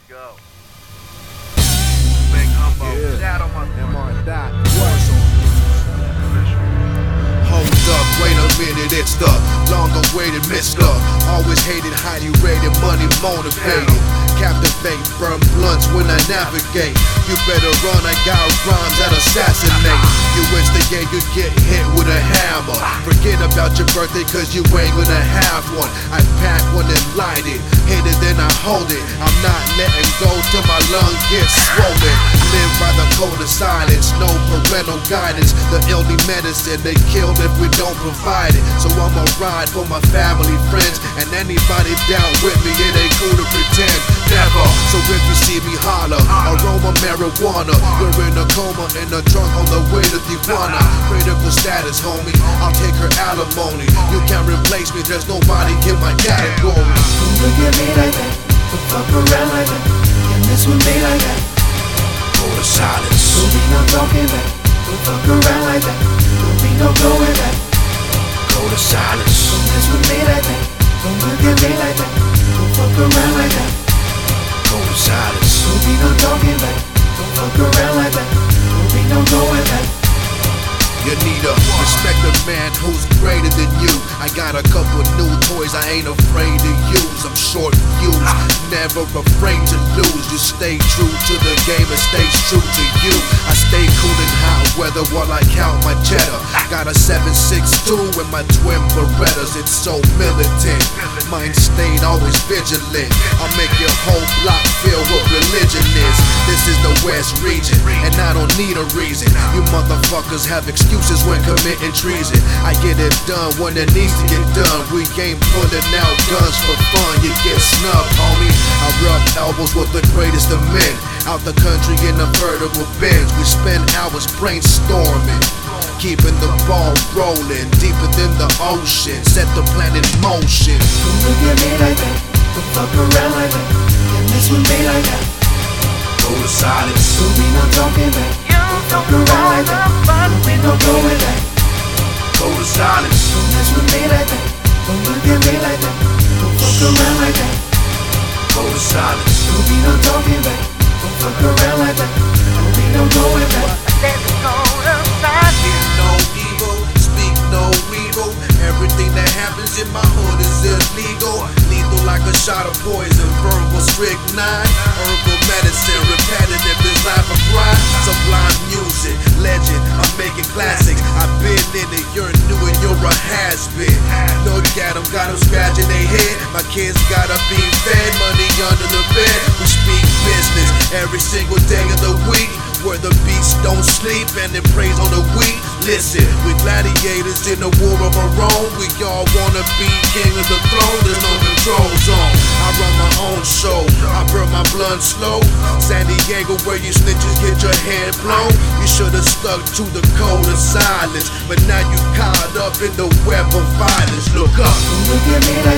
go. Big Humbo, Shadow MR Dot. Hold up, wait a minute, it's the long-awaited mister. Always hated, highly rated, money motivated. Captivate, burn blunts when I navigate. You better run, I got rhymes that assassinate. You instigate, you get hit with a hammer. Forget about your birthday cause you ain't gonna have one. I pack one and light it, hit it then I hold it. I'm not letting go till my lung gets swollen. Live by the code of silence, no parental guidance. The only medicine they killed if we don't provide it. So I'ma ride for my family, friends, and anybody down with me. It ain't cool to pretend, never. So if you see me holler, aroma marijuana. You're in a coma, in a trunk on the way to Tijuana. Critical status, homie, I'll take her alimony. You can't replace me, there's nobody in my category. Don't look at me like that, don't fuck around like that, can't mess with me like that. Go to silence. Don't be no talking back, don't fuck around like that, don't be no going back. Go to silence. Don't mess with me like that, don't look at me like that, don't fuck around like that. Go to silence. Don't be no talking back, don't fuck around like that, don't be no going back. You need to respect a man who's greater than you. I got a couple new toys I ain't afraid to use. I'm short fused, never afraid to lose. You stay true to the game and stays true to you. I stay cool in hot weather while I count my cheddar. Got a 7.62 in my twin Berettas. It's so militant, mind state always vigilant. I'll make your whole block feel what religion is. This is the West region, and I don't need a reason. You motherfuckers have excuses when committing treason. I get it done when it needs to get done. We ain't pulling out guns for fun. You get snubbed, homie. I rub elbows with the greatest of men. Out the country in a vertical Benz. We spend hours brainstorming, keeping the ball rolling deeper than the ocean. Set the plan in motion. Don't look at me like that, don't fuck around like that, can't mess with me like that. Go to silence. Don't be no talking back, don't fuck around like that, don't be no going back. Go to silence. Don't mess with me like that, don't look at me like that, don't fuck around like that. Go to silence. Don't be no talking back, don't fuck around like that, don't be no going back. Hear no evil, speak no evil. Everything that happens in my hood is illegal. Lethal like a shot of poison, verbal strychnine. Herbal medicine, repetitive design for crime. Sublime music, legend, I'm making classics. I've been in it, you're new and you're a has-been. Look at them, got them scratching their head. My kids gotta be fed, money under the bed. We speak business every single day of the week, where the beasts don't sleep and it preys on the weak. Listen, we gladiators in the war of our own. We all wanna be king of the throne. There's no control zone. I run my own show, I burn my blunt slow. San Diego where you snitches get your head blown. You should've stuck to the code of silence, but now you caught up in the web of violence. Look up. Don't look at me like